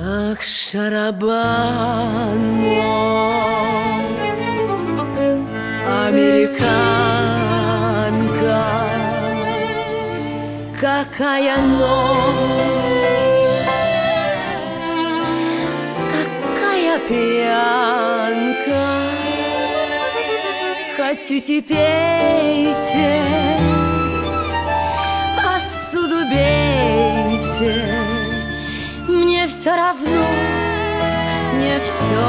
Ах, шарабан мой, американка, какая ночь, какая пьянка. Хотите, пейте, посуду бейте, мне все равно, мне все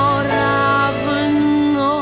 равно.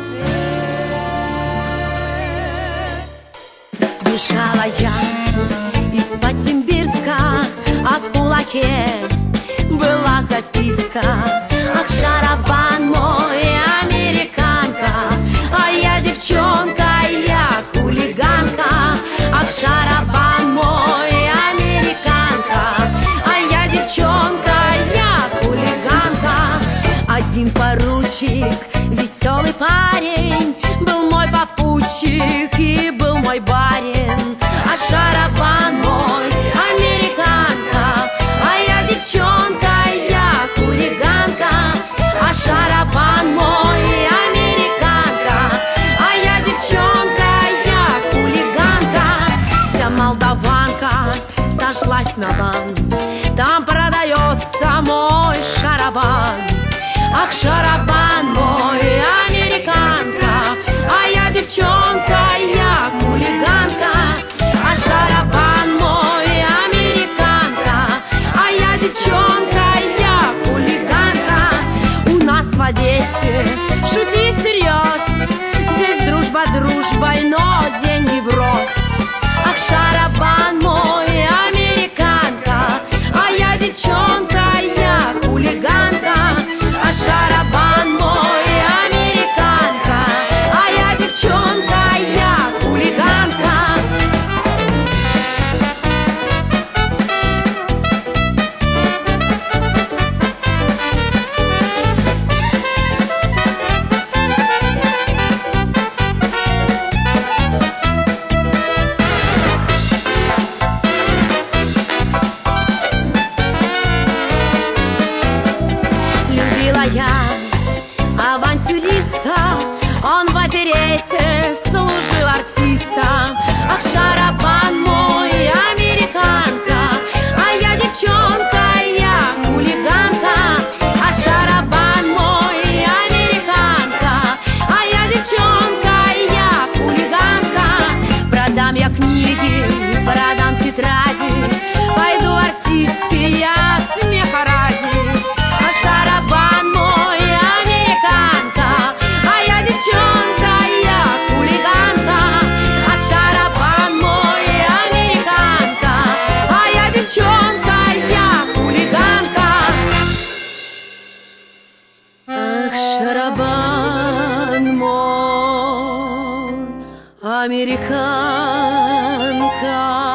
Бежала я из-под Симбирска, а в кулаке была записка. Ах, шарабан мой, американка, а я девчонка, я хулиганка. Ах, шарабан мой, американка, а я девчонка, я хулиганка. Один поручик, веселый парень, был мой попутчик и был мой барин. А шарабан мой, американка, а я девчонка, я хулиганка. А шарабан мой, американка, а я девчонка, я хулиганка. Вся молдаванка сошлась на бан, там продается мой шарабан. Ах, шарабан мой, американка, а я девчонка, я хулиганка. А шарабан мой, американка, а я девчонка, я хулиганка. У нас в Одессе, шути всерьез, здесь дружба дружбой, но деньги в рост. Ах, шарабан мой, американка, а я девчонка, я хулиганка. А шарабан мой, американка, а я девчонка, я хулиганка. Я авантюриста, он в оперете служил артистом. Ах, шарабан мой, американка, а я девчонка, я хулиганка. А шарабан мой, американка, а я девчонка, я хулиганка. Продам я книги, продам тетради, пойду артистки я смеха ради. А шарабан мой, американка, а я девчонка, я хулиганка. А шарабан мой, американка, а я девчонка, я хулиганка. Ах, шарабан мой, американка,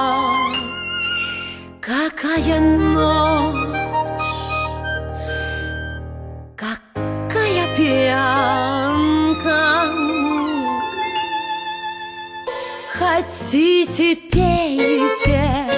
какая ночь, какая пьянка. Хотите, пейте,